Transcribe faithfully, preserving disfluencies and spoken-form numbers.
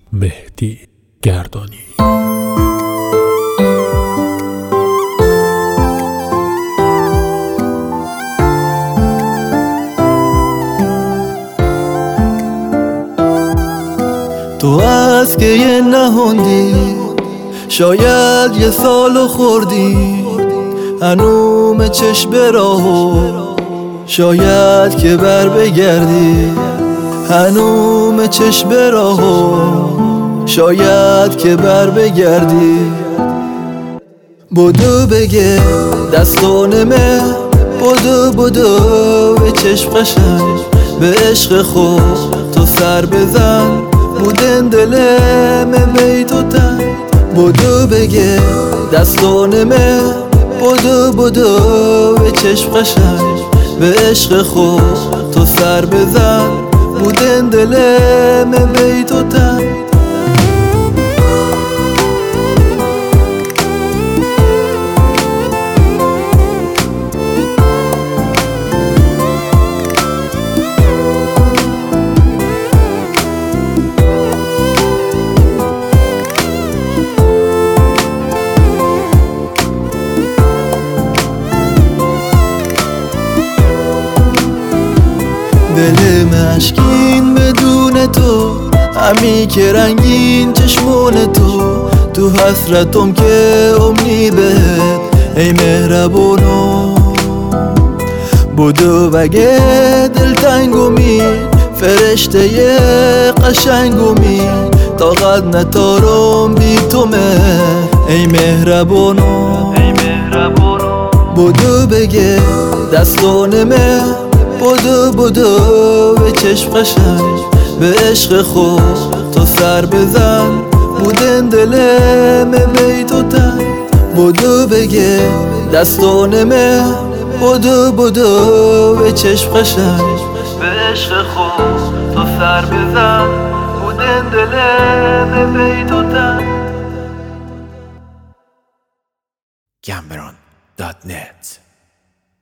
مهدی گردانی. تو از که یه نهوندی، شاید یه سالو خوردی، هنوم چشم راهو شاید که بر بگردی، هنوم چشم راهو شاید که بر بگردی. بدو بگه دستانمه، بدو بدو به چشم قشنگ، به عشق خود تو سر بزن، بودن دلم بیتو تن. بدو بگه دستانمه، بدو بدو به چشم قشنگ، به عشق خود تو سر بزن، بودن دلم بیتو تن. دل مشکین بدون تو، همی که رنگین چشمون تو، تو حسرتم که امنی بهت ای مهربونو. بدو وگه دل تنگومی، فرشته ی قشنگومی، طاقت نتارم بی تو مه ای مهربونو. بدو بگه دستانمه، بدو بدو به چشم قشنگ، به عشق خود تو سر بزن، بودن دلم بیتو تن. بدو بگه دستانمه، بدو بدو به چشم قشنگ، به عشق خود تو سر بزن، بودن دلم بیتو تن. گمبران دات نت